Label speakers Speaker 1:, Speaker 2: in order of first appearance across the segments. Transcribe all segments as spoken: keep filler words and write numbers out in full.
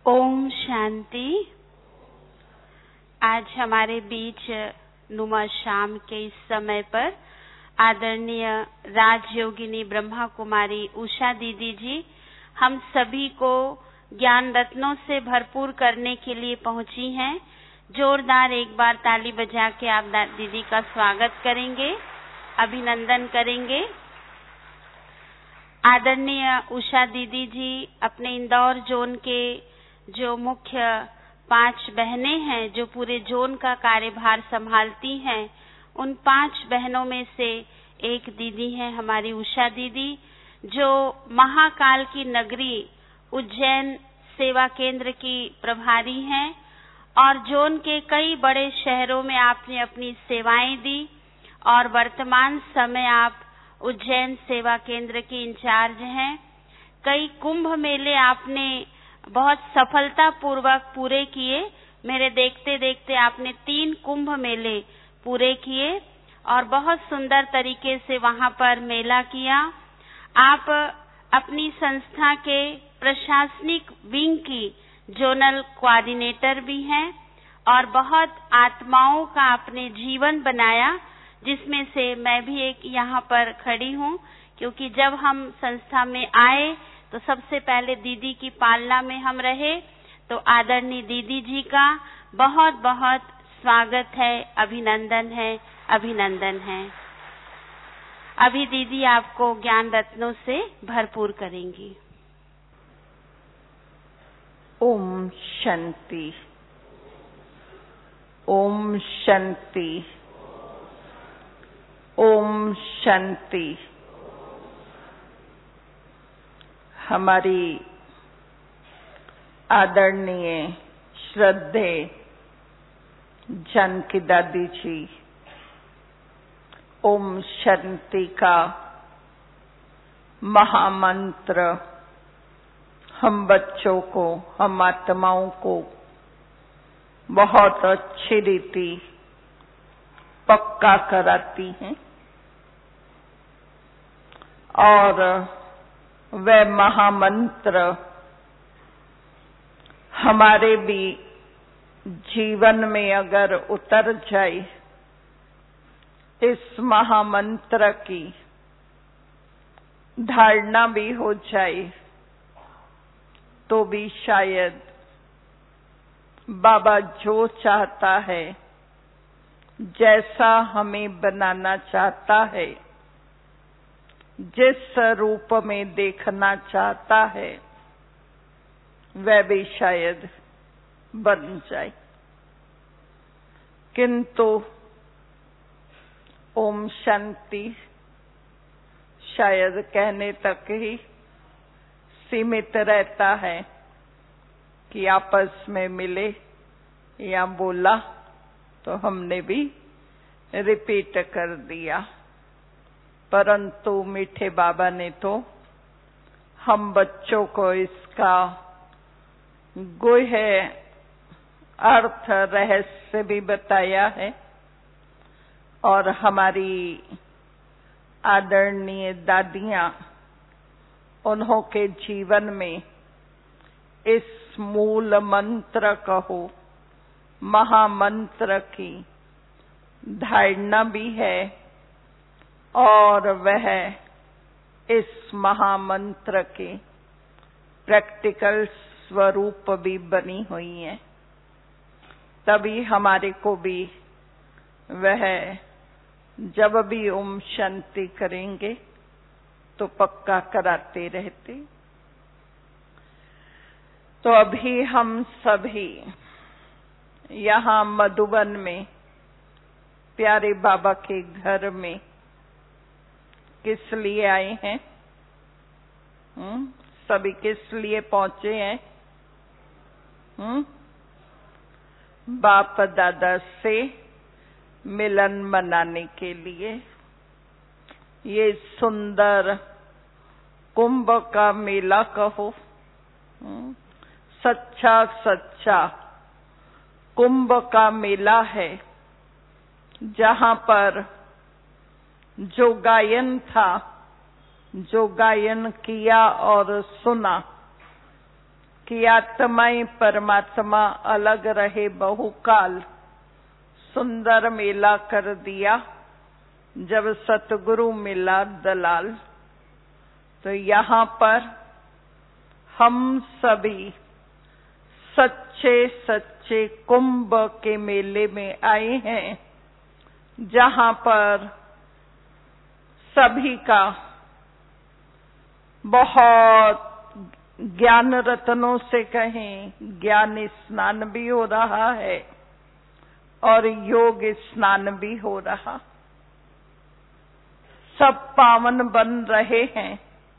Speaker 1: ओम शांति। आज हमारे बीच नुमा शाम के इस समय पर आदरणीय राजयोगिनी ब्रह्मा कुमारी उषा दीदी जी हम सभी को ज्ञान रत्नों से भरपूर करने के लिए पहुंची हैं। जोरदार एक बार ताली बजा के आप दीदी का स्वागत करेंगे, अभिनंदन करेंगे। आदरणीय उषा दीदी जी अपने इंदौर जोन के जो मुख्य पांच बहनें हैं जो पूरे जोन का कार्यभार संभालती हैं, उन पांच बहनों में से एक दीदी हैं हमारी उषा दीदी, जो महाकाल की नगरी उज्जैन सेवा केंद्र की प्रभारी हैं और जोन के कई बड़े शहरों में आपने अपनी सेवाएं दी और वर्तमान समय आप उज्जैन सेवा केंद्र की इंचार्ज हैं। कई कुंभ मेले आपने बहुत सफलता पूर्वक पूरे किए। मेरे देखते देखते आपने तीन कुंभ मेले पूरे किए और बहुत सुंदर तरीके से वहां पर मेला किया। आप अपनी संस्था के प्रशासनिक विंग की जोनल कोऑर्डिनेटर भी हैं और बहुत आत्माओं का आपने जीवन बनाया, जिसमें से मैं भी एक यहाँ पर खड़ी हूँ, क्योंकि जब हम संस्था में आए तो सबसे पहले दीदी की पालना में हम रहे। तो आदरणीय दीदी जी का बहुत बहुत स्वागत है, अभिनंदन है, अभिनंदन है। अभी दीदी आपको ज्ञान रत्नों से भरपूर करेंगी।
Speaker 2: ओम शांति, ओम शांति, ओम शांति। हमारी आदरणीय श्रद्धे जानकी दादी जी ओम शांति का महामंत्र हम बच्चों को, हम आत्माओं को बहुत अच्छी रीति पक्का कराती हैं और वह महामंत्र हमारे भी जीवन में अगर उतर जाए, इस महामंत्र की धारणा भी हो जाए, तो भी शायद बाबा जो चाहता है, जैसा हमें बनाना चाहता है, जिस रूप में देखना चाहता है, वह भी शायद बन जाए। किंतु ओम शांति शायद कहने तक ही सीमित रहता है कि आपस में मिले या बोला तो हमने भी रिपीट कर दिया, परंतु मीठे बाबा ने तो हम बच्चों को इसका गुह्य अर्थ रहस्य भी बताया है और हमारी आदरणीय दादियां उन्हों के जीवन में इस मूल मंत्र कहो महामंत्र की धारणा भी है और वह इस महामंत्र के प्रैक्टिकल स्वरूप भी बनी हुई है। तभी हमारे को भी वह जब भी ओम शांति करेंगे तो पक्का कराते रहते। तो अभी हम सभी यहाँ मधुबन में प्यारे बाबा के घर में किस लिए आए हैं? हम्म सभी किस लिए पहुंचे हैं? हम्म बाप दादा से मिलन मनाने के लिए। ये सुंदर कुंभ का मेला कहो, सच्चा सच्चा कुंभ का मेला है, जहां पर जो गायन था, जो गायन किया और सुना कि आत्माएं परमात्मा अलग रहे बहुकाल, सुंदर मेला कर दिया जब सतगुरु मिला दलाल। तो यहाँ पर हम सभी सच्चे सच्चे कुंभ के मेले में आए हैं, जहाँ पर सभी का बहुत ज्ञान रत्नों से कहें ज्ञान स्नान भी हो रहा है और योग स्नान भी हो रहा। सब पावन बन रहे हैं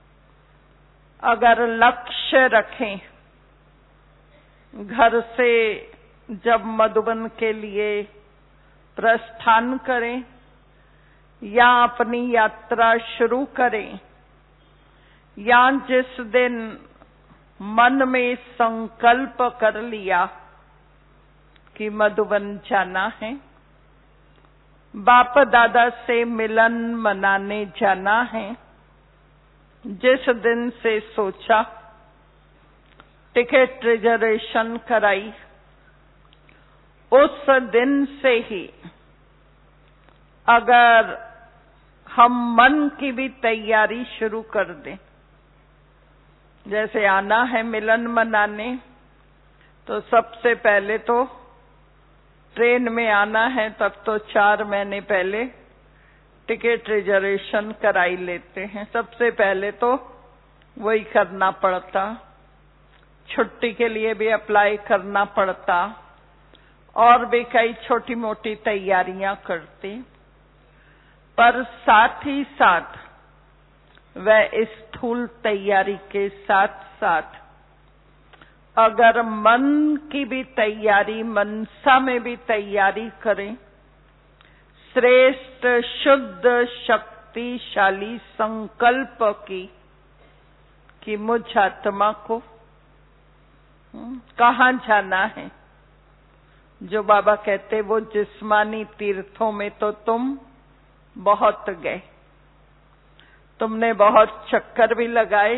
Speaker 2: अगर लक्ष्य रखें। घर से जब मधुबन के लिए प्रस्थान करें या अपनी यात्रा शुरू करें, या जिस दिन मन में संकल्प कर लिया कि मधुबन जाना है, बाप दादा से मिलन मनाने जाना है, जिस दिन से सोचा, टिकट रिजर्वेशन कराई, उस दिन से ही अगर हम मन की भी तैयारी शुरू कर दें, जैसे आना है मिलन मनाने, तो सबसे पहले तो ट्रेन में आना है, तब तो चार महीने पहले टिकट रिजर्वेशन कराई लेते हैं। सबसे पहले तो वही करना पड़ता, छुट्टी के लिए भी अप्लाई करना पड़ता और भी कई छोटी मोटी तैयारियां करते। पर साथ ही साथ वह स्थूल तैयारी के साथ साथ अगर मन की भी तैयारी, मनसा में भी तैयारी करें, श्रेष्ठ शुद्ध शक्तिशाली संकल्प की कि मुझ आत्मा को कहाँ जाना है। जो बाबा कहते वो जिस्मानी तीर्थों में तो तुम बहुत गए, तुमने बहुत चक्कर भी लगाए,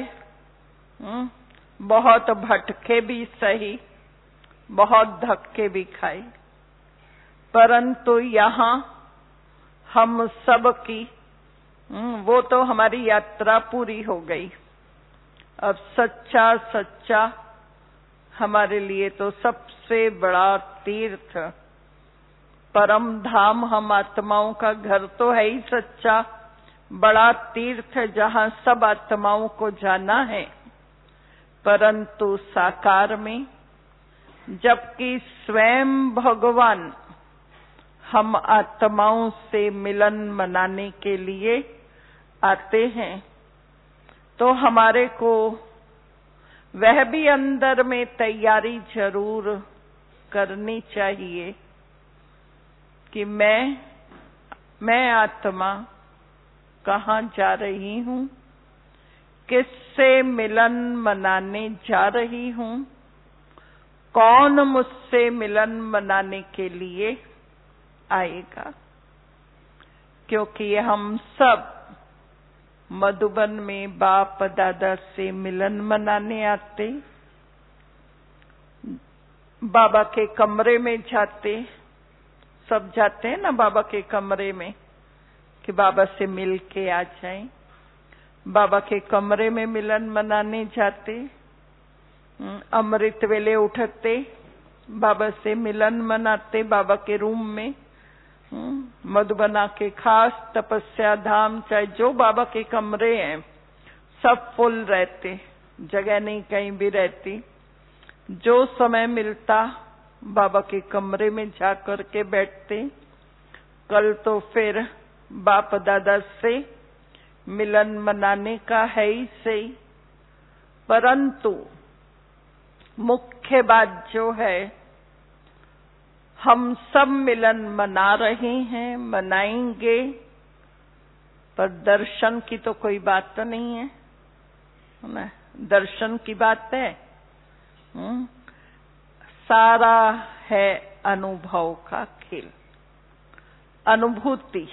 Speaker 2: बहुत भटके भी सही, बहुत धक्के भी खाए, परंतु यहाँ हम सब की वो तो हमारी यात्रा पूरी हो गई। अब सच्चा सच्चा हमारे लिए तो सबसे बड़ा तीर्थ परम धाम, हम आत्माओं का घर तो है ही सच्चा बड़ा तीर्थ, जहाँ सब आत्माओं को जाना है, परंतु साकार में, जबकि स्वयं भगवान हम आत्माओं से मिलन मनाने के लिए आते हैं, तो हमारे को वह भी अंदर में तैयारी जरूर करनी चाहिए कि मैं मैं आत्मा कहाँ जा रही हूँ, किससे मिलन मनाने जा रही हूँ, कौन मुझसे मिलन मनाने के लिए आएगा। क्योंकि हम सब मधुबन में बाप दादा से मिलन मनाने आते, बाबा के कमरे में जाते, सब जाते हैं ना बाबा के कमरे में कि बाबा से मिल के आ जाएं। बाबा के कमरे में मिलन मनाने जाते, अमृत वेले उठते, बाबा से मिलन मनाते, बाबा के रूम में, मधुबना के खास तपस्या धाम, चाहे जो बाबा के कमरे हैं सब फुल रहते, जगह नहीं कहीं भी रहती। जो समय मिलता बाबा के कमरे में जा कर के बैठते। कल तो फिर बाप दादा से मिलन मनाने का है ही सही, परंतु मुख्य बात जो है, हम सब मिलन मना रहे हैं, मनाएंगे, पर दर्शन की तो कोई बात तो नहीं है ना, दर्शन की बात है। हुँ? सारा है अनुभव का खेल, अनुभूति,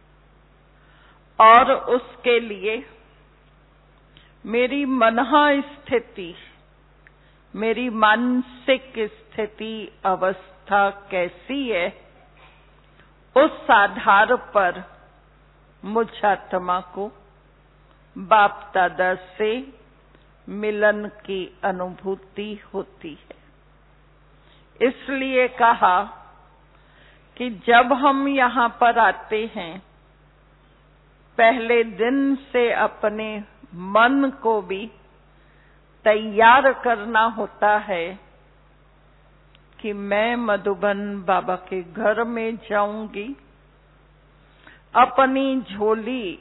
Speaker 2: और उसके लिए मेरी मनहा स्थिति मेरी मानसिक स्थिति अवस्था कैसी है, उस आधार पर मुझ आत्मा को बाप दादा से मिलन की अनुभूति होती है। इसलिए कहा कि जब हम यहाँ पर आते हैं, पहले दिन से अपने मन को भी तैयार करना होता है कि मैं मधुबन बाबा के घर में जाऊंगी, अपनी झोली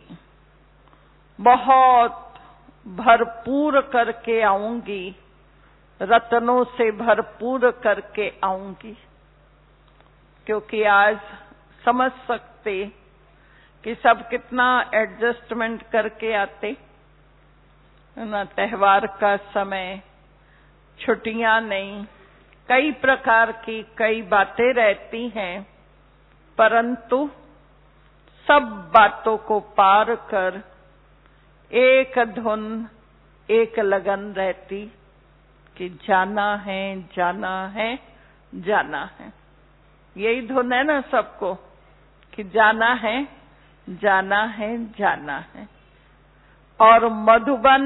Speaker 2: बहुत भरपूर करके आऊंगी, रत्नों से भरपूर करके आऊंगी। क्योंकि आज समझ सकते कि सब कितना एडजस्टमेंट करके आते ना, त्योहार का समय, छुट्टियां नहीं, कई प्रकार की कई बातें रहती हैं, परंतु सब बातों को पार कर एक धुन, एक लगन रहती कि जाना है, जाना है, जाना है। यही धुन है ना सबको कि जाना है, जाना है, जाना है। और मधुबन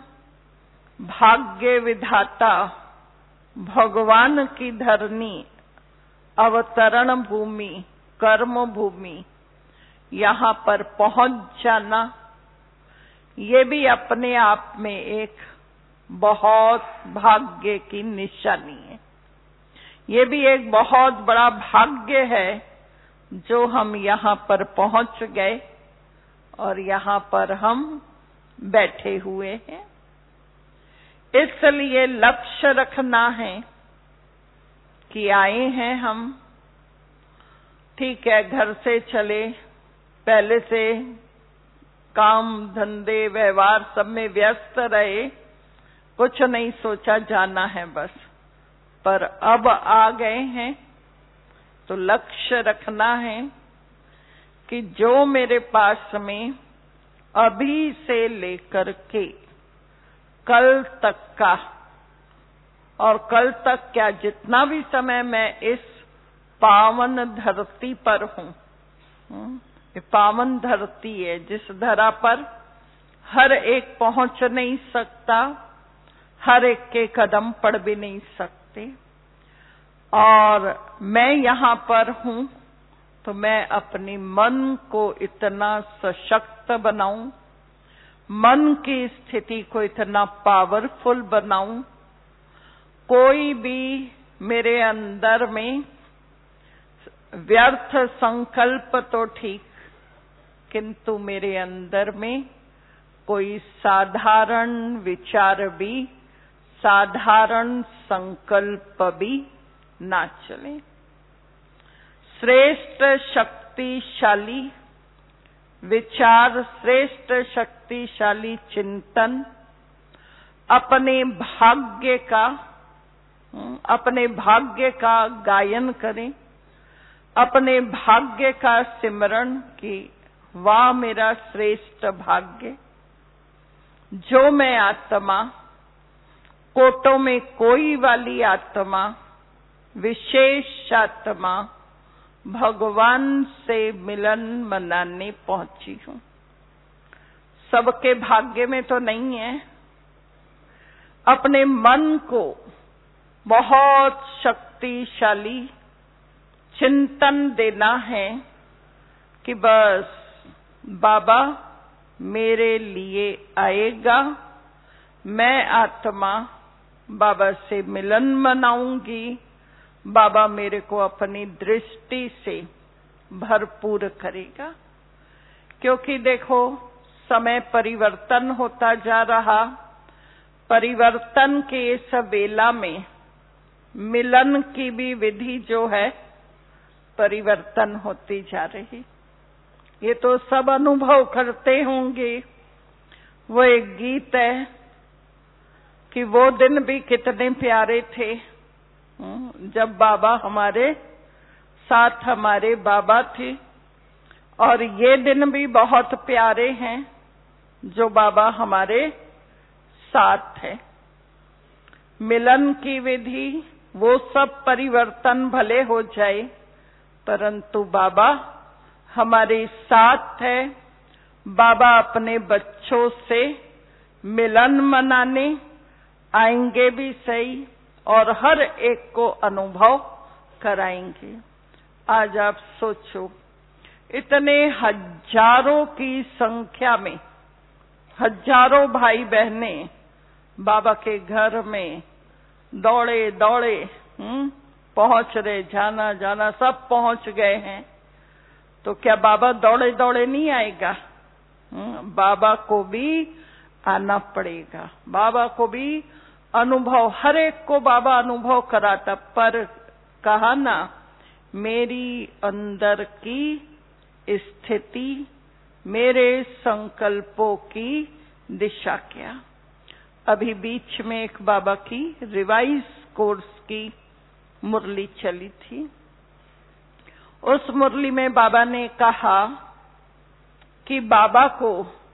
Speaker 2: भाग्य विधाता भगवान की धरनी, अवतरण भूमि, कर्म भूमि, यहाँ पर पहुंच जाना, ये भी अपने आप में एक बहुत भाग्य की निशानी है। ये भी एक बहुत बड़ा भाग्य है जो हम यहाँ पर पहुंच गए और यहाँ पर हम बैठे हुए हैं। इसलिए लक्ष्य रखना है कि आए हैं हम, ठीक है, घर से चले, पहले से काम धंधे व्यवहार सब में व्यस्त रहे, कुछ नहीं सोचा, जाना है बस। पर अब आ गए हैं तो लक्ष्य रखना है कि जो मेरे पास में अभी से लेकर के कल तक का, और कल तक क्या, जितना भी समय मैं इस पावन धरती पर हूं, ये पावन धरती है जिस धरा पर हर एक पहुंच नहीं सकता, हर एक के कदम पड़ भी नहीं सकते, और मैं यहाँ पर हूं तो मैं अपने मन को इतना सशक्त बनाऊं, मन की स्थिति को इतना पावरफुल बनाऊं, कोई भी मेरे अंदर में व्यर्थ संकल्प तो ठीक, किंतु मेरे अंदर में कोई साधारण विचार भी, साधारण संकल्प भी ना चले। श्रेष्ठ शक्तिशाली विचार, श्रेष्ठ शक्तिशाली चिंतन, अपने भाग्य का अपने भाग्य का गायन करें, अपने भाग्य का सिमरण की वाह मेरा श्रेष्ठ भाग्य, जो मैं आत्मा, कोटों में कोई वाली आत्मा, विशेष आत्मा, भगवान से मिलन मनाने पहुंची हूं। सबके भाग्य में तो नहीं है। अपने मन को बहुत शक्तिशाली चिंतन देना है कि बस बाबा मेरे लिए आएगा, मैं आत्मा बाबा से मिलन मनाऊंगी, बाबा मेरे को अपनी दृष्टि से भरपूर करेगा। क्योंकि देखो समय परिवर्तन होता जा रहा, परिवर्तन के इस वेला में मिलन की भी विधि जो है परिवर्तन होती जा रही। ये तो सब अनुभव करते होंगे। वो एक गीत है कि वो दिन भी कितने प्यारे थे जब बाबा हमारे साथ, हमारे बाबा थे, और ये दिन भी बहुत प्यारे हैं जो बाबा हमारे साथ है। मिलन की विधि, वो सब परिवर्तन भले हो जाए, परंतु बाबा हमारे साथ है। बाबा अपने बच्चों से मिलन मनाने आएंगे भी सही और हर एक को अनुभव कराएंगे। आज आप सोचो, इतने हजारों की संख्या में हजारों भाई बहने बाबा के घर में दौड़े दौड़े हम्म पहुंच रहे, जाना जाना सब पहुंच गए हैं, तो क्या बाबा दौड़े दौड़े नहीं आएगा? बाबा को भी आना पड़ेगा, बाबा को भी अनुभव, हर एक को बाबा अनुभव कराता। पर कहा ना, मेरी अंदर की स्थिति, मेरे संकल्पों की दिशा क्या। अभी बीच में एक बाबा की रिवाइज कोर्स की मुरली चली थी। उस मुरली में बाबा ने कहा कि बाबा को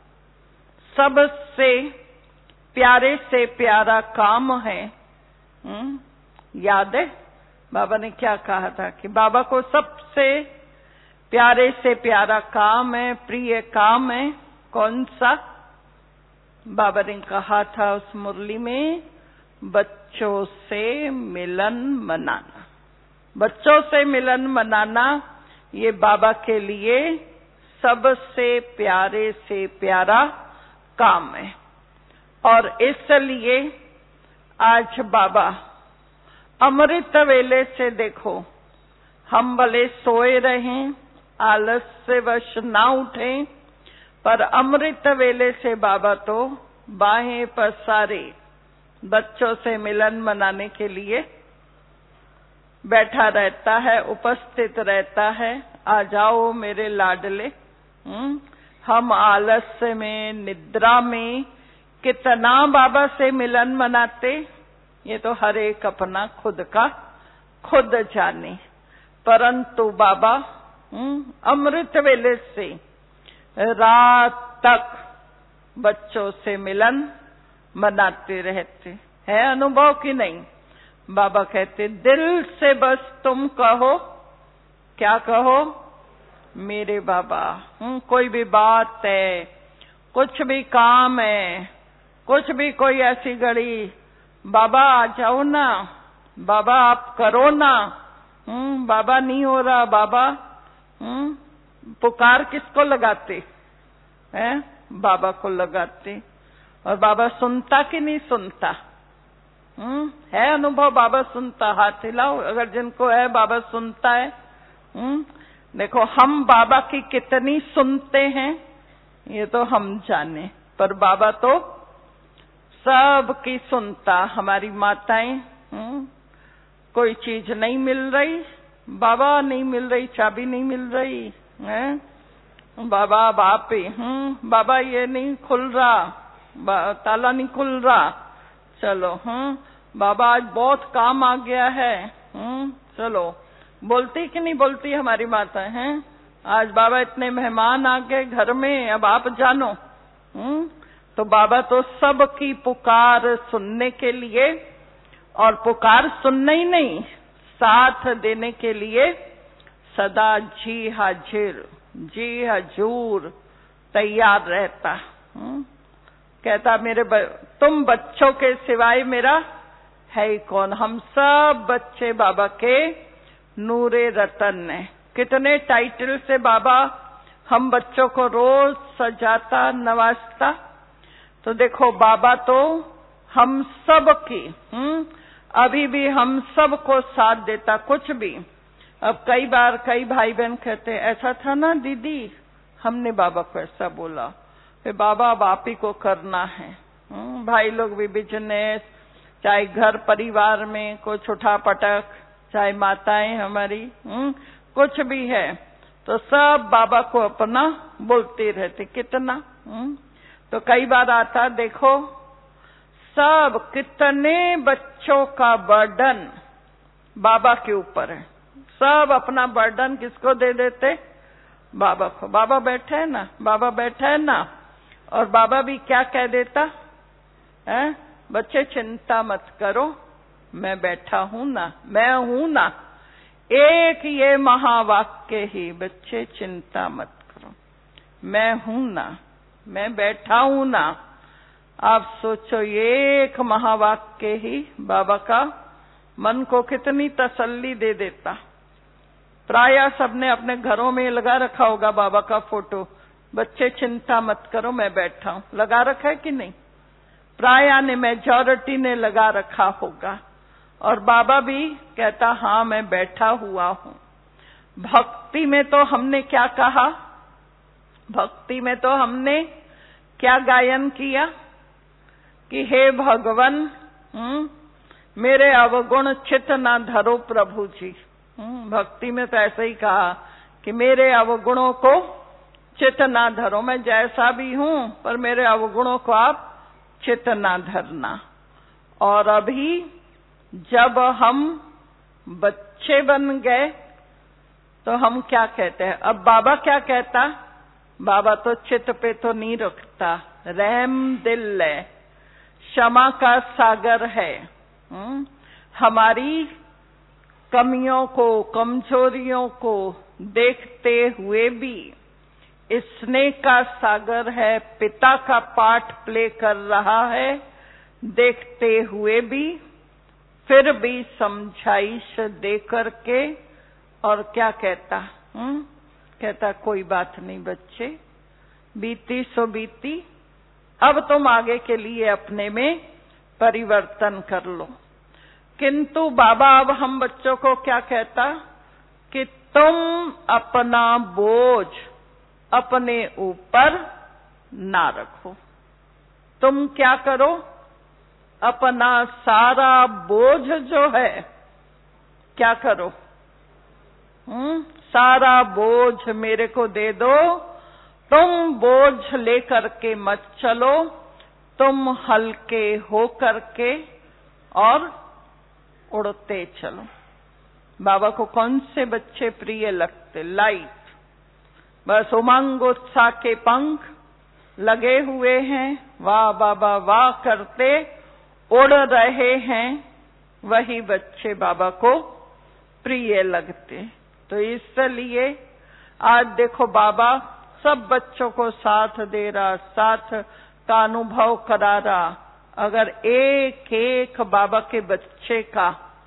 Speaker 2: सबसे प्यारे से प्यारा काम है। हुँ? याद है बाबा ने क्या कहा था? कि बाबा को सबसे प्यारे से प्यारा काम है, प्रिय काम है, कौन सा? बाबा ने कहा था उस मुरली में, बच्चों से मिलन मनाना। बच्चों से मिलन मनाना ये बाबा के लिए सबसे प्यारे से प्यारा काम है। और इसलिए आज बाबा अमृत वेले से देखो, हम भले सोए रहें, आलस से वश ना उठें, पर अमृत वेले से बाबा तो बाहें पसारे बच्चों से मिलन मनाने के लिए बैठा रहता है, उपस्थित रहता है। आ जाओ मेरे लाडले। हम्म हम आलस में, निद्रा में कितना बाबा से मिलन मनाते, ये तो हर एक अपना खुद का खुद जाने। परंतु बाबा हम्म अमृत वेले से रात तक बच्चों से मिलन मनाते रहते हैं। अनुभव की नहीं? बाबा कहते, दिल से बस तुम कहो, क्या कहो? मेरे बाबा। हम्म कोई भी बात है, कुछ भी काम है, कुछ भी कोई ऐसी घड़ी, बाबा आ जाओ ना, बाबा आप करो ना। हम्म बाबा नहीं हो रहा, बाबा। हम्म पुकार किसको लगाते हैं? बाबा को लगाते। और बाबा सुनता कि नहीं सुनता? हम्म है अनुभव, बाबा सुनता? हाथ हिलाओ अगर जिनको है, बाबा सुनता है। हम्म देखो हम बाबा की कितनी सुनते हैं ये तो हम जाने, पर बाबा तो सब की सुनता। हमारी माताएं, हम्म कोई चीज नहीं मिल रही, बाबा नहीं मिल रही, चाबी नहीं मिल रही है, बाबा बाप ही, हम्म बाबा ये नहीं खुल रहा, ताला नहीं खुल रहा, चलो हम्म बाबा आज बहुत काम आ गया है, हम्म चलो। बोलती कि नहीं बोलती हमारी माता हैं? आज बाबा इतने मेहमान आ गए घर में, अब आप जानो। हम्म तो बाबा तो सबकी पुकार सुनने के लिए, और पुकार सुनने ही नहीं, साथ देने के लिए सदा जी हाजिर, जी हजूर तैयार रहता। हम्म कहता, मेरे ब... तुम बच्चों के सिवाय मेरा है ही कौन? हम सब बच्चे बाबा के नूरे रतन है। कितने टाइटल से बाबा हम बच्चों को रोज सजाता, नवाजता। तो देखो बाबा तो हम सब की, हम्म अभी भी हम सब को साथ देता, कुछ भी। अब कई बार कई भाई बहन कहते, ऐसा था ना दीदी, हमने बाबा को ऐसा बोला, फिर बाबा अब आप ही को करना है। हम्म भाई लोग भी बिजनेस, चाहे घर परिवार में कुछ उठा पटक, चाहे माताएं हमारी, हम्म कुछ भी है, तो सब बाबा को अपना बोलते रहते। कितना हम्म तो कई बार आता, देखो सब कितने बच्चों का बर्डन बाबा के ऊपर है। सब अपना बर्डन किसको दे देते? बाबा को। बाबा बैठे है ना, बाबा बैठा है ना। और बाबा भी क्या कह देता है? बच्चे चिंता मत करो, मैं बैठा हूं ना, मैं हूं ना। एक ये महावाक्य ही, बच्चे चिंता मत करो, मैं हूं ना, मैं बैठा हूं ना। आप सोचो, ये एक महावाक्य ही बाबा का मन को कितनी तसल्ली दे देता। प्रायः सबने अपने घरों में लगा रखा होगा बाबा का फोटो, बच्चे चिंता मत करो, मैं बैठा हूं। लगा रखा है कि नहीं? प्रायः ने, मेजॉरिटी ने लगा रखा होगा। और बाबा भी कहता, हाँ मैं बैठा हुआ हूं। भक्ति में तो हमने क्या कहा? भक्ति में तो हमने क्या गायन किया कि हे भगवन, हम्म, मेरे अवगुण चित ना धरो प्रभु जी। भक्ति में तो ऐसे ही कहा कि मेरे अवगुणों को चित ना धरो, मैं जैसा भी हूं पर मेरे अवगुणों को आप चित ना धरना। और अभी जब हम बच्चे बन गए तो हम क्या कहते हैं? अब बाबा क्या कहता? बाबा तो चित पे तो नहीं रखता, रहम दिल है, क्षमा का सागर है। हुँ? हमारी कमियों को, कमजोरियों को देखते हुए भी स्नेह का सागर है, पिता का पाठ प्ले कर रहा है, देखते हुए भी, फिर भी समझाइश दे करके। और क्या कहता? हुँ? कहता कोई बात नहीं बच्चे, बीती सो बीती, अब तुम आगे के लिए अपने में परिवर्तन कर लो। किंतु बाबा अब हम बच्चों को क्या कहता कि तुम अपना बोझ अपने ऊपर ना रखो। तुम क्या करो? अपना सारा बोझ जो है क्या करो? हम्म सारा बोझ मेरे को दे दो। तुम बोझ लेकर के मत चलो, तुम हल्के हो करके और उड़ते चलो। बाबा को कौन से बच्चे प्रिय लगते? लाइट, बस उमंग उत्साह के पंख लगे हुए हैं, वाह बाबा वाह करते उड़ रहे हैं, वही बच्चे बाबा को प्रिय लगते। तो इसलिए आज देखो बाबा सब बच्चों को साथ दे रहा, साथ का अनुभव करा रहा। अगर एक एक बाबा के बच्चे का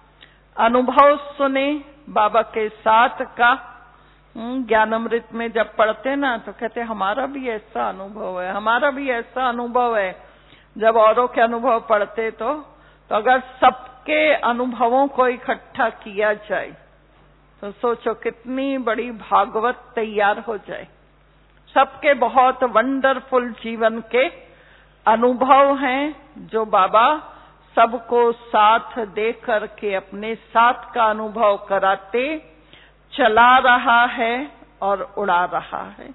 Speaker 2: अनुभव सुने, बाबा के साथ का, ज्ञानामृत में जब पढ़ते ना तो कहते हमारा भी ऐसा अनुभव है, हमारा भी ऐसा अनुभव है। जब औरों के अनुभव पढ़ते तो, तो अगर सबके अनुभवों को इकट्ठा किया जाए तो सोचो कितनी बड़ी भागवत तैयार हो जाए। सबके बहुत वंडरफुल जीवन के अनुभव हैं जो बाबा सबको साथ दे करके अपने साथ का अनुभव कराते चला रहा है और उड़ा रहा है।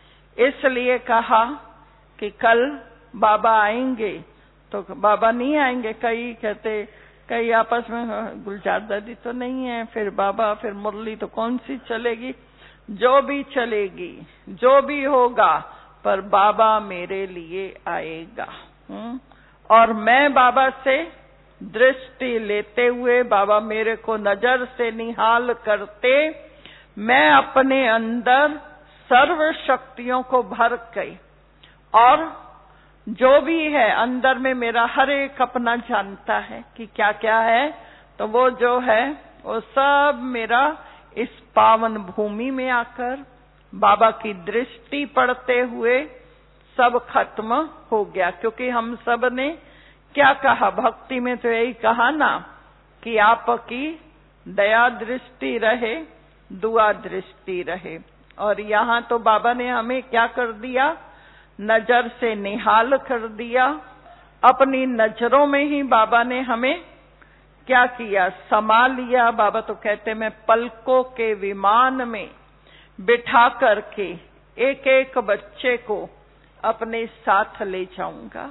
Speaker 2: इसलिए कहा कि कल बाबा आएंगे, तो बाबा नहीं आएंगे। कई कहते, कई आपस में गुलजार दादी तो नहीं है, फिर बाबा, फिर मुरली, तो कौन सी चलेगी? जो भी चलेगी, जो भी होगा, पर बाबा मेरे लिए आएगा। हुँ? और मैं बाबा से दृष्टि लेते हुए, बाबा मेरे को नजर से निहाल करते, मैं अपने अंदर सर्व शक्तियों को भर गई और जो भी है अंदर में मेरा हर एक अपना जानता है कि क्या क्या है, तो वो जो है वो सब मेरा इस पावन भूमि में आकर बाबा की दृष्टि पड़ते हुए सब खत्म हो गया। क्योंकि हम सब ने क्या कहा भक्ति में, तो यही कहा ना कि आपकी दया दृष्टि रहे, दुआ दृष्टि रहे। और यहाँ तो बाबा ने हमें क्या कर दिया? नजर से निहाल कर दिया। अपनी नजरों में ही बाबा ने हमें क्या किया? समा लिया। बाबा तो कहते मैं पलकों के विमान में बिठा करके एक एक बच्चे को अपने साथ ले जाऊंगा।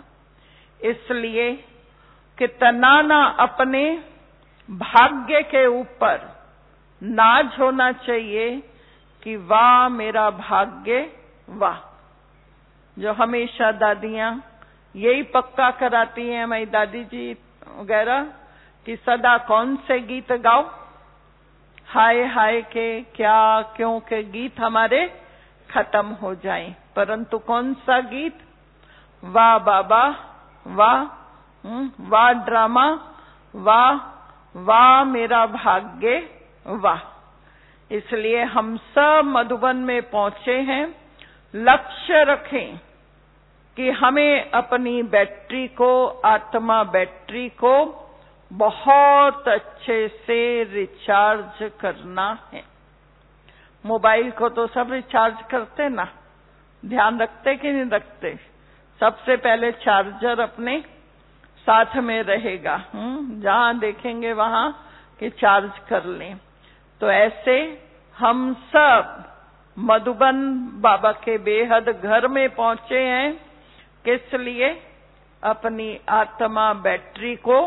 Speaker 2: इसलिए कितना ना अपने भाग्य के ऊपर नाज होना चाहिए कि वाह मेरा भाग्य वाह। जो हमेशा दादियां यही पक्का कराती हैं हमारी दादी जी वगैरह कि सदा कौन से गीत गाओ, हाय हाय के क्या क्यों के गीत हमारे खत्म हो जाएं, परंतु कौन सा गीत, वाह बाबा वाह, वाह ड्रामा वाह, वाह मेरा भाग्य वाह। इसलिए हम सब मधुबन में पहुंचे हैं। लक्ष्य रखें कि हमें अपनी बैटरी को, आत्मा बैटरी को बहुत अच्छे से रिचार्ज करना है। मोबाइल को तो सब रिचार्ज करते ना, ध्यान रखते कि नहीं रखते? सबसे पहले चार्जर अपने साथ में रहेगा, हम्म जहां देखेंगे वहां कि चार्ज कर लें। तो ऐसे हम सब मधुबन बाबा के बेहद घर में पहुंचे हैं। किस लिए? अपनी आत्मा बैटरी को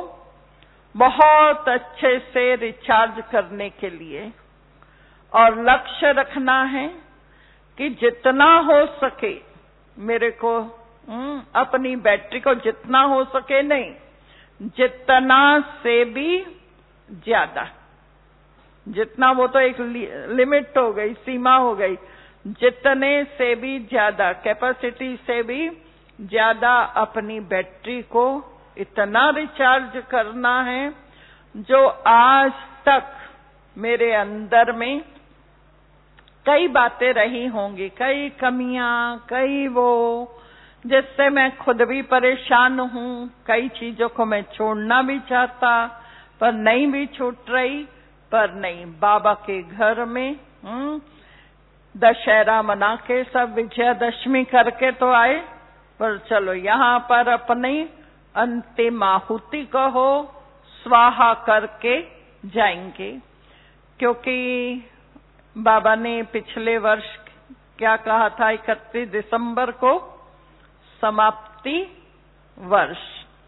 Speaker 2: बहुत अच्छे से रिचार्ज करने के लिए। और लक्ष्य रखना है कि जितना हो सके मेरे को अपनी बैटरी को, जितना हो सके नहीं, जितना से भी ज्यादा, जितना वो तो एक लिमिट हो गई, सीमा हो गई, जितने से भी ज्यादा, कैपेसिटी से भी ज्यादा अपनी बैटरी को इतना रिचार्ज करना है जो आज तक मेरे अंदर में कई बातें रही होंगी, कई कमियां, कई वो जिससे मैं खुद भी परेशान हूं, कई चीजों को मैं छोड़ना भी चाहता पर नहीं भी छूट रही। पर नहीं, बाबा के घर में हम्म दशहरा मना के सब विजयादशमी करके तो आए, पर चलो यहाँ पर अपनी अंतिम आहुति कहो स्वाहा करके जाएंगे। क्योंकि बाबा ने पिछले वर्ष क्या कहा था, इकतीस दिसंबर को समाप्ति वर्ष,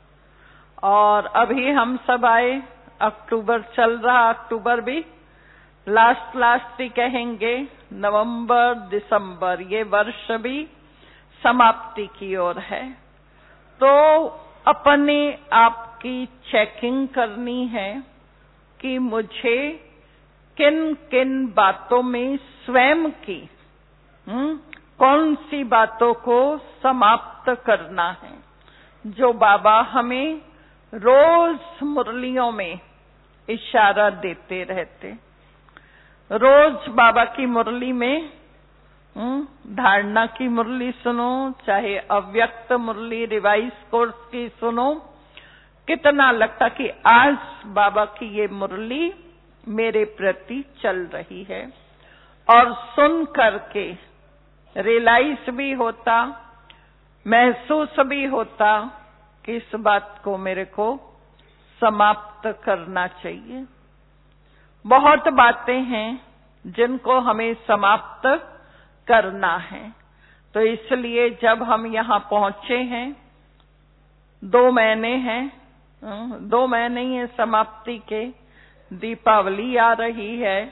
Speaker 2: और अभी हम सब आए, अक्टूबर चल रहा, अक्टूबर भी लास्ट लास्ट ही कहेंगे, नवंबर दिसंबर, ये वर्ष भी समाप्ति की ओर है। तो अपने आप की चेकिंग करनी है कि मुझे किन किन बातों में स्वयं की हुँ? कौन सी बातों को समाप्त करना है, जो बाबा हमें रोज मुरलियों में इशारा देते रहते। रोज बाबा की मुरली में धारणा की मुरली सुनो, चाहे अव्यक्त मुरली रिवाइज कोर्स की सुनो, कितना लगता कि आज बाबा की ये मुरली मेरे प्रति चल रही है। और सुन करके रियलाइज भी होता, महसूस भी होता कि इस बात को मेरे को समाप्त करना चाहिए। बहुत बातें हैं जिनको हमें समाप्त करना है। तो इसलिए जब हम यहाँ पहुंचे हैं, दो महीने हैं, दो महीने ही है समाप्ति के, दीपावली आ रही है,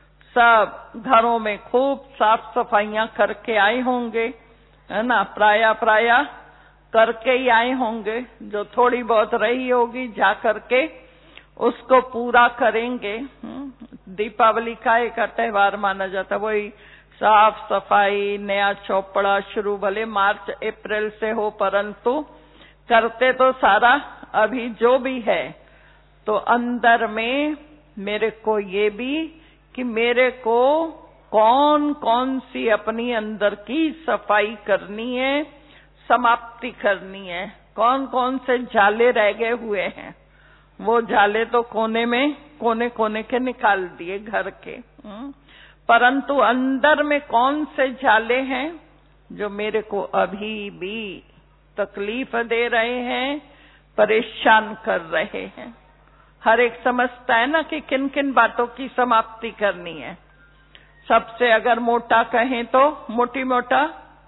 Speaker 2: सब घरों में खूब साफ सफाइयां करके आए होंगे, है ना, प्राय प्राय करके ही आए होंगे। जो थोड़ी बहुत रही होगी जा करके उसको पूरा करेंगे। दीपावली का एक त्योहार माना जाता, वही साफ सफाई, नया चौपड़ा शुरू भले मार्च अप्रैल से हो, परंतु करते तो सारा अभी जो भी है। तो अंदर में मेरे को ये भी कि मेरे को कौन कौन सी अपनी अंदर की सफाई करनी है, समाप्ति करनी है, कौन कौन से जाले रह गए हुए हैं, वो जाले तो कोने में कोने कोने के निकाल दिए घर के, परंतु अंदर में कौन से जाले हैं जो मेरे को अभी भी तकलीफ दे रहे हैं, परेशान कर रहे हैं। हर एक समझता है ना कि किन किन बातों की समाप्ति करनी है। सबसे अगर मोटा कहें तो मोटी मोटा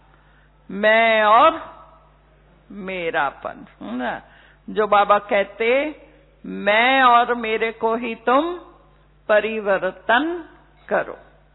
Speaker 2: मैं और मेरापन, ना, जो बाबा कहते मैं और मेरे को ही तुम परिवर्तन करो।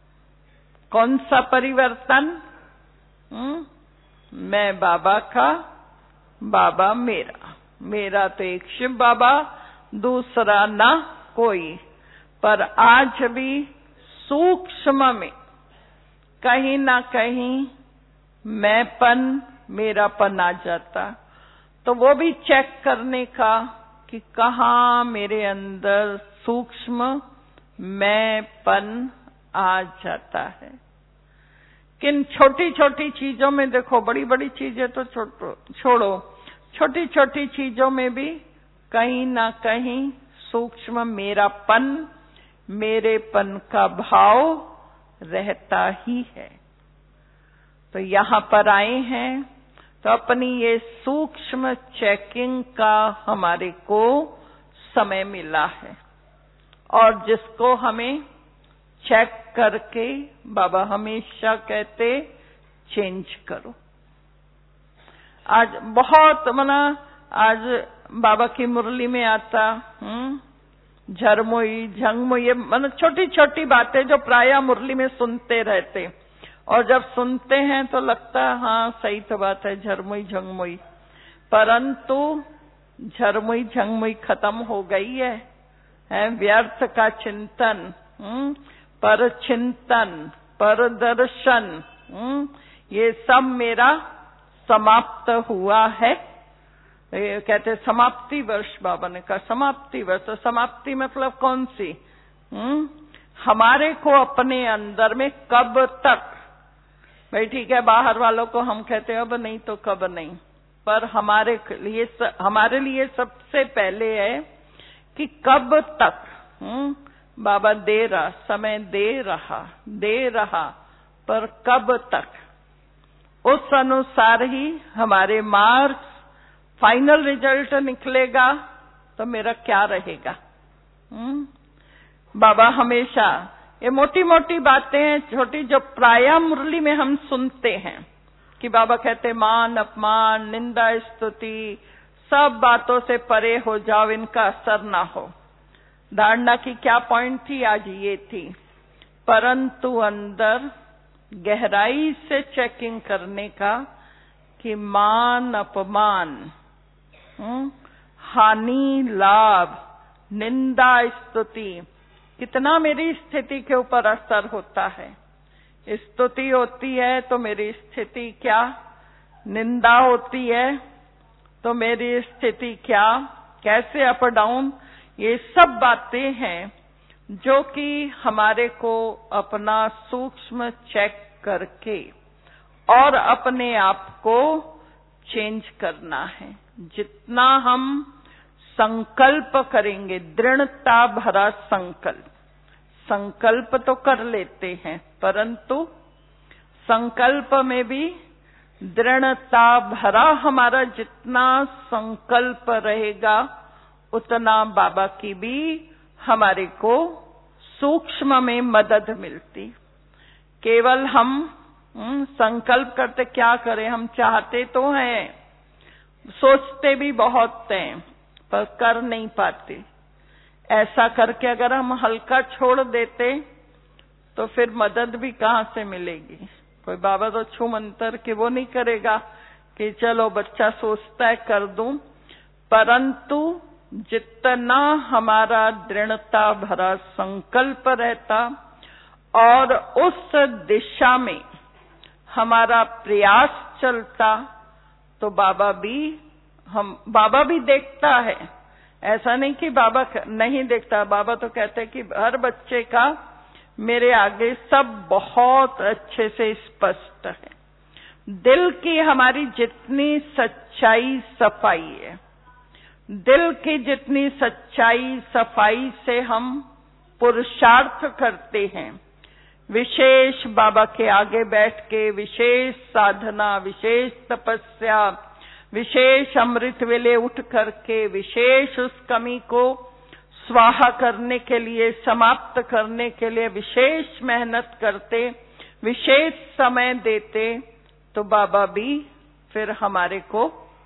Speaker 2: कौन सा परिवर्तन? हुँ? मैं बाबा का बाबा मेरा, मेरा तो एक शिव बाबा, दूसरा ना कोई। पर आज भी सूक्ष्म में कहीं ना कहीं मैंपन, मेरापन आ जाता, तो वो भी चेक करने का कि कहाँ मेरे अंदर सूक्ष्म मैंपन आ जाता है। किन छोटी छोटी चीजों में देखो, बड़ी बड़ी चीजें तो छोड़ो, छोटी छोटी चीजों में भी कहीं ना कहीं सूक्ष्म मेरापन, मेरेपन का भाव रहता ही है। तो यहाँ पर आए हैं तो अपनी ये सूक्ष्म चेकिंग का हमारे को समय मिला है, और जिसको हमें चेक करके बाबा हमेशा कहते चेंज करो। आज बहुत मना, आज बाबा की मुरली में आता हम्म झरमोई झंगमोई, ये मन छोटी छोटी बातें जो प्राय मुरली में सुनते रहते, और जब सुनते हैं तो लगता है हाँ सही तो बात है, झरमोई झंगमोई, परंतु झरमोई झंगमोई खत्म हो गई है, है व्यर्थ का चिंतन, हम्म पर चिंतन, पर दर्शन, हम्म ये सब मेरा समाप्त हुआ है। ये कहते समाप्ति वर्ष, बाबा ने कहा समाप्ति वर्ष। तो समाप्ति मतलब कौन सी? हम्म हमारे को अपने अंदर में कब तक, भाई ठीक है बाहर वालों को हम कहते हैं अब नहीं तो कब नहीं, पर हमारे लिए हमारे लिए सबसे पहले है कि कब तक। हम्म बाबा दे रहा, समय दे रहा दे रहा पर कब तक, उस अनुसार ही हमारे मार्क्स, फाइनल रिजल्ट निकलेगा तो मेरा क्या रहेगा। हम्म बाबा हमेशा ये मोटी मोटी बातें हैं, छोटी, जो प्राय मुरली में हम सुनते हैं कि बाबा कहते मान अपमान, निंदा स्तुति, सब बातों से परे हो जाओ, इनका असर ना हो। धारणा की क्या पॉइंट थी? आज ये थी, परंतु अंदर गहराई से चेकिंग करने का कि मान अपमान, हानि लाभ, निंदा स्तुति कितना मेरी स्थिति के ऊपर असर होता है। स्तुति होती है तो मेरी स्थिति क्या, निंदा होती है तो मेरी स्थिति क्या, कैसे अप डाउन, ये सब बातें हैं जो कि हमारे को अपना सूक्ष्म चेक करके और अपने आप को चेंज करना है। जितना हम संकल्प करेंगे, दृढ़ता भरा संकल्प, संकल्प तो कर लेते हैं परंतु संकल्प में भी दृढ़ता भरा हमारा जितना संकल्प रहेगा उतना बाबा की भी हमारे को सूक्ष्म में मदद मिलती। केवल हम संकल्प करते क्या करें, हम चाहते तो हैं, सोचते भी बहुत हैं पर कर नहीं पाते। ऐसा करके अगर हम हल्का छोड़ देते तो फिर मदद भी कहाँ से मिलेगी। कोई बाबा तो छू मंतर के वो नहीं करेगा कि चलो बच्चा सोचता है कर दूं, परंतु जितना हमारा दृढ़ता भरा संकल्प रहता और उस दिशा में हमारा प्रयास चलता तो बाबा भी हम बाबा भी देखता है। ऐसा नहीं कि बाबा नहीं देखता, बाबा तो कहते हैं कि हर बच्चे का मेरे आगे सब बहुत अच्छे से स्पष्ट है। दिल की हमारी जितनी सच्चाई सफाई है, दिल की जितनी सच्चाई सफाई से हम पुरुषार्थ करते हैं, विशेष बाबा के आगे बैठ के विशेष साधना, विशेष तपस्या, विशेष अमृत वेले उठ करके विशेष उस कमी को स्वाहा करने के लिए, समाप्त करने के लिए विशेष मेहनत करते, विशेष समय देते, तो बाबा भी फिर हमारे को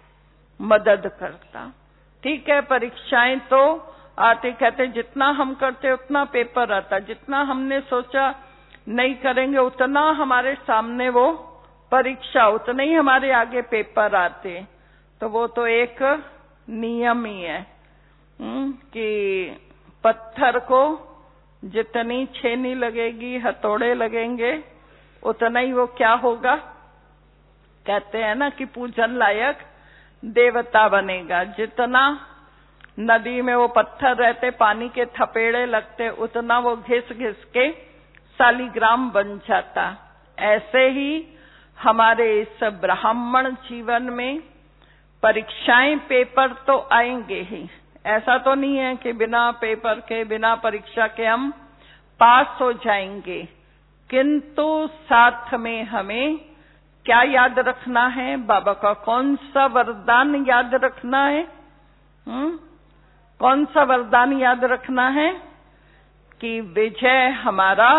Speaker 2: मदद करता। ठीक है, परीक्षाएं तो आते, कहते जितना हम करते उतना पेपर आता, जितना हमने सोचा नहीं करेंगे उतना हमारे सामने वो परीक्षा, उतने ही हमारे आगे पेपर आते। तो वो तो एक नियम ही है कि पत्थर को जितनी छेनी लगेगी, हथौड़े लगेंगे, उतना ही वो क्या होगा, कहते हैं ना कि पूजन लायक देवता बनेगा। जितना नदी में वो पत्थर रहते, पानी के थपेड़े लगते, उतना वो घिस घिस के सालिग्राम बन जाता। ऐसे ही हमारे इस ब्राह्मण जीवन में परीक्षाएं, पेपर तो आएंगे ही। ऐसा तो नहीं है कि बिना पेपर के, बिना परीक्षा के हम पास हो जाएंगे, किंतु साथ में हमें क्या याद रखना है, बाबा का कौन सा वरदान याद रखना है? हम्म कौन सा वरदान याद रखना है कि विजय हमारा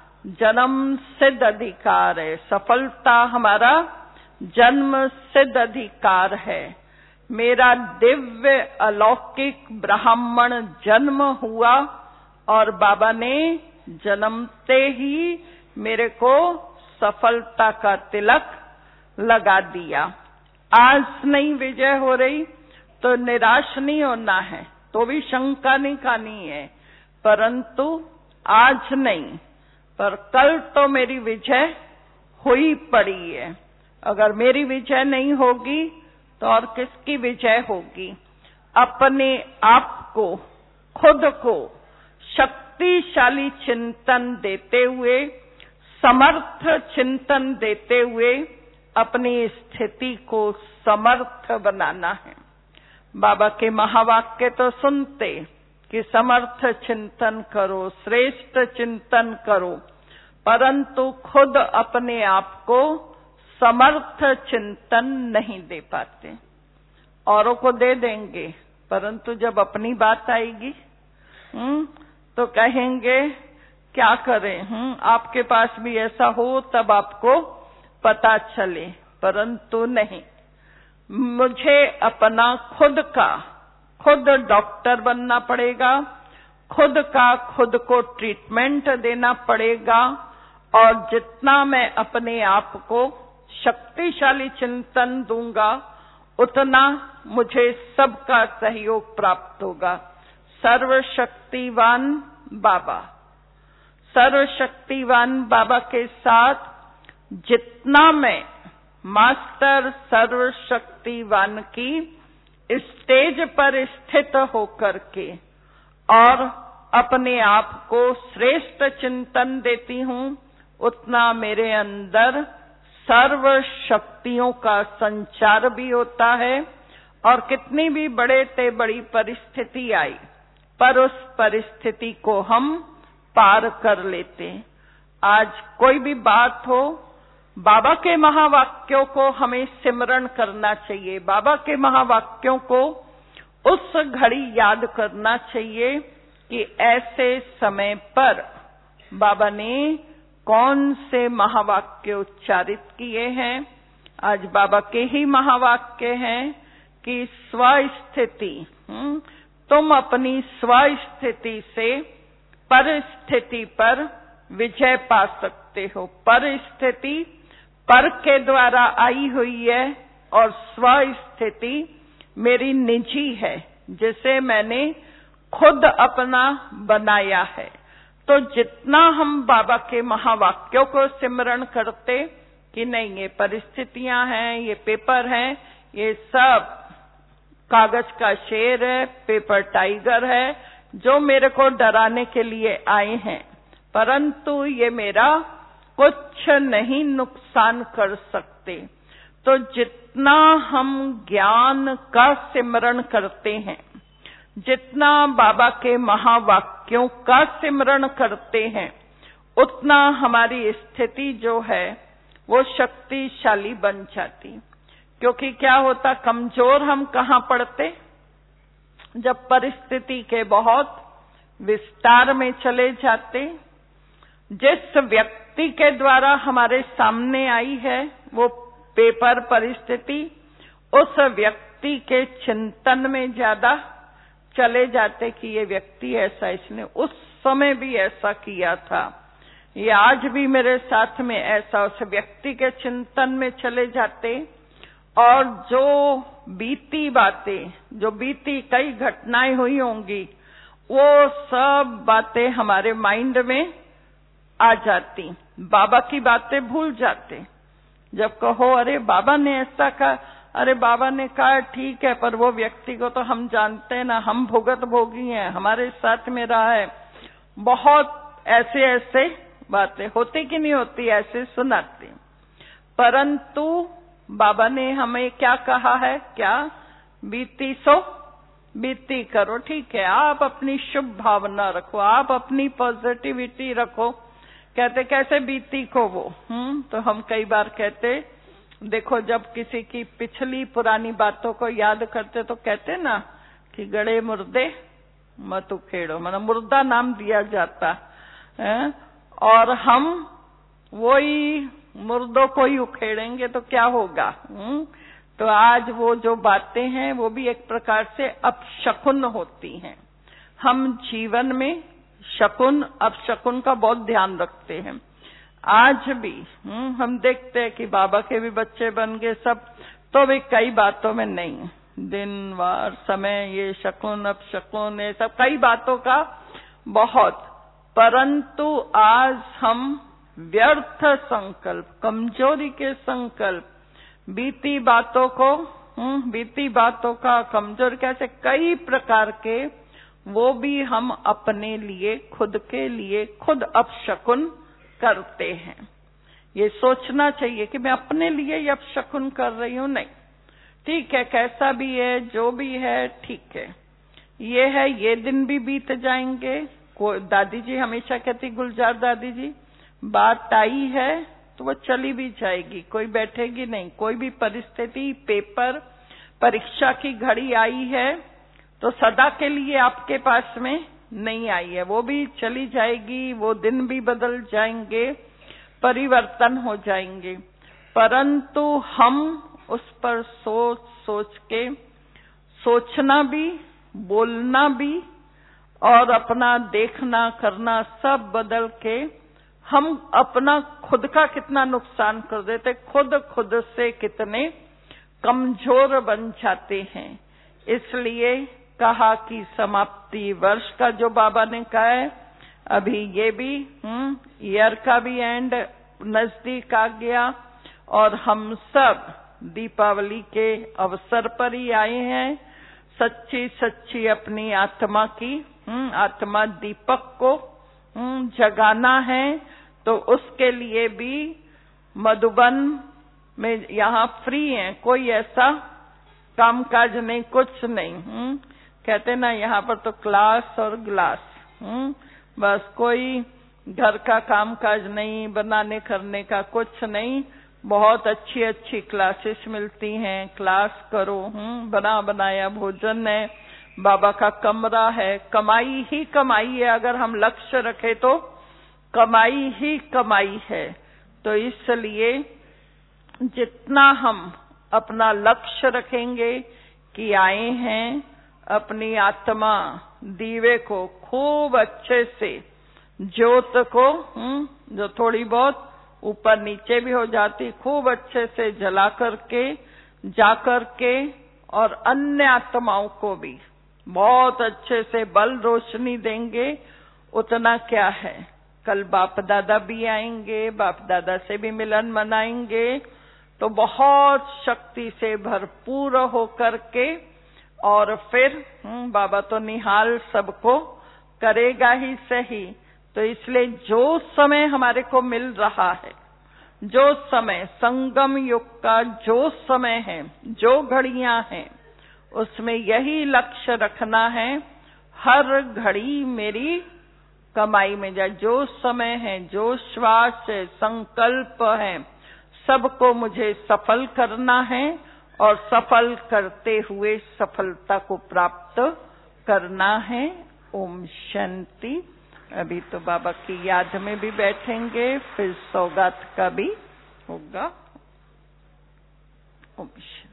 Speaker 2: जन्म सिद्ध अधिकार है, सफलता हमारा जन्म सिद्ध अधिकार है। मेरा दिव्य अलौकिक ब्राह्मण जन्म हुआ और बाबा ने जन्मते ही मेरे को सफलता का तिलक लगा दिया। आज नहीं विजय हो रही तो निराश नहीं होना है, तो भी शंका नहीं खानी है, परंतु आज नहीं पर कल तो मेरी विजय हुई पड़ी है। अगर मेरी विजय नहीं होगी तो और किसकी विजय होगी? अपने आप को, खुद को शक्तिशाली चिंतन देते हुए, समर्थ चिंतन देते हुए अपनी स्थिति को समर्थ बनाना है। बाबा के महावाक्य तो सुनते कि समर्थ चिंतन करो, श्रेष्ठ चिंतन करो, परंतु खुद अपने आप को समर्थ चिंतन नहीं दे पाते। औरों को दे देंगे, परंतु जब अपनी बात आएगी हम्म तो कहेंगे क्या करें, हम्म आपके पास भी ऐसा हो तब आपको पता चले, परंतु नहीं। मुझे अपना खुद का खुद डॉक्टर बनना पड़ेगा, खुद का खुद को ट्रीटमेंट देना पड़ेगा, और जितना मैं अपने आप को शक्तिशाली चिंतन दूंगा उतना मुझे सबका सहयोग प्राप्त होगा। सर्वशक्तिवान बाबा, सर्वशक्तिवान बाबा के साथ जितना मैं मास्टर सर्वशक्तिवान की स्टेज पर स्थित होकर के और अपने आप को श्रेष्ठ चिंतन देती हूँ, उतना मेरे अंदर सर्व शक्तियों का संचार भी होता है। और कितनी भी बड़े से बड़ी परिस्थिति आई, पर उस परिस्थिति को हम पार कर लेते। आज कोई भी बात हो, बाबा के महावाक्यों को हमें सिमरण करना चाहिए। बाबा के महावाक्यों को उस घड़ी याद करना चाहिए कि ऐसे समय पर बाबा ने कौन से महावाक्य उच्चारित किए हैं। आज बाबा के ही महावाक्य हैं कि स्वस्थिति, तुम अपनी स्वस्थिति से परिस्थिति पर विजय पा सकते हो। परिस्थिति पर के द्वारा आई हुई है और स्वस्थिति मेरी निजी है, जिसे मैंने खुद अपना बनाया है। तो जितना हम बाबा के महावाक्यों को सिमरण करते कि नहीं ये परिस्थितियां हैं, ये पेपर हैं, ये सब कागज का शेर है, पेपर टाइगर है जो मेरे को डराने के लिए आए हैं, परंतु ये मेरा कुछ नहीं नुकसान कर सकते। तो जितना हम ज्ञान का सिमरण करते हैं, जितना बाबा के महावाक्यों का सिमरण करते हैं, उतना हमारी स्थिति जो है वो शक्तिशाली बन जाती। क्योंकि क्या होता, कमजोर हम कहाँ पड़ते, जब परिस्थिति के बहुत विस्तार में चले जाते। जिस व्यक्ति के द्वारा हमारे सामने आई है वो पेपर परिस्थिति, उस व्यक्ति के चिंतन में ज्यादा चले जाते कि ये व्यक्ति ऐसा, इसने उस समय भी ऐसा किया था, ये आज भी मेरे साथ में ऐसा, उस व्यक्ति के चिंतन में चले जाते और जो बीती बातें, जो बीती कई घटनाएं हुई होंगी, वो सब बातें हमारे माइंड में आ जाती। बाबा की बातें भूल जाते। जब कहो अरे बाबा ने ऐसा कहा, अरे बाबा ने कहा ठीक है, पर वो व्यक्ति को तो हम जानते हैं ना, हम भुगत भोगी हैं, हमारे साथ में रहा है। बहुत ऐसे ऐसे बातें होती कि नहीं होती, ऐसे सुनाते। परंतु बाबा ने हमें क्या कहा है, क्या बीती सो बीती करो। ठीक है, आप अपनी शुभ भावना रखो, आप अपनी पॉजिटिविटी रखो। कहते कैसे बीती को वो, हम्म तो हम कई बार कहते, देखो जब किसी की पिछली पुरानी बातों को याद करते तो कहते ना कि गड़े मुर्दे मत उखेड़ो, मतलब मुर्दा नाम दिया जाता है, और हम वही मुर्दों को ही उखेड़ेंगे तो क्या होगा। हुँ? तो आज वो जो बातें हैं वो भी एक प्रकार से अपशकुन होती हैं। हम जीवन में शकुन अपशकुन का बहुत ध्यान रखते हैं। आज भी हुँ? हम देखते हैं कि बाबा के भी बच्चे बन गए सब, तो भी कई बातों में नहीं, दिन वार समय ये शकुन अपशकुन ये सब कई बातों का बहुत। परंतु आज हम व्यर्थ संकल्प, कमजोरी के संकल्प, बीती बातों को हम्म बीती बातों का कमजोर कैसे कई प्रकार के, वो भी हम अपने लिए खुद के लिए खुद अपशकुन करते हैं। ये सोचना चाहिए कि मैं अपने लिए ही अपशकुन कर रही हूं, नहीं। ठीक है, कैसा भी है जो भी है ठीक है, ये है, ये दिन भी बीत जाएंगे। को दादी जी हमेशा कहती, गुलजार दादी जी, बात आई है तो वो चली भी जाएगी, कोई बैठेगी नहीं। कोई भी परिस्थिति, पेपर परीक्षा की घड़ी आई है तो सदा के लिए आपके पास में नहीं आई है, वो भी चली जाएगी, वो दिन भी बदल जाएंगे, परिवर्तन हो जाएंगे। परंतु हम उस पर सोच सोच के, सोचना भी, बोलना भी और अपना देखना करना सब बदल के हम अपना खुद का कितना नुकसान कर देते, खुद खुद से कितने कमजोर बन जाते हैं। इसलिए कहा कि समाप्ति वर्ष का जो बाबा ने कहा है, अभी ये भी हम्म ईयर का भी एंड नजदीक आ गया और हम सब दीपावली के अवसर पर ही आए हैं। सच्ची सच्ची अपनी आत्मा की हम्म आत्मा दीपक को हम्म जगाना है, तो उसके लिए भी मधुबन में यहाँ फ्री है, कोई ऐसा कामकाज नहीं, कुछ नहीं। हम्म कहते ना यहाँ पर तो क्लास और ग्लास, हम्म बस कोई घर का कामकाज नहीं, बनाने करने का कुछ नहीं। बहुत अच्छी अच्छी क्लासेस मिलती हैं, क्लास करो, हम्म बना बनाया भोजन है, बाबा का कमरा है, कमाई ही कमाई है। अगर हम लक्ष्य रखें तो कमाई ही कमाई है। तो इसलिए जितना हम अपना लक्ष्य रखेंगे कि आए हैं अपनी आत्मा दीवे को खूब अच्छे से, ज्योत को हम्म जो थोड़ी बहुत ऊपर नीचे भी हो जाती, खूब अच्छे से जला करके जाकर के, और अन्य आत्माओं को भी बहुत अच्छे से बल रोशनी देंगे। उतना क्या है, कल बाप दादा भी आएंगे, बाप दादा से भी मिलन मनाएंगे, तो बहुत शक्ति से भरपूर हो करके, और फिर बाबा तो निहाल सबको करेगा ही सही। तो इसलिए जो समय हमारे को मिल रहा है, जो समय संगम युग का जो समय है, जो घड़ियां हैं, उसमें यही लक्ष्य रखना है, हर घड़ी मेरी कमाई में जाए। जो समय है, जो श्वास है, संकल्प है, सबको मुझे सफल करना है, और सफल करते हुए सफलता को प्राप्त करना है। ओम शांति। अभी तो बाबा की याद में भी बैठेंगे, फिर सौगात का भी होगा। ओम शांति।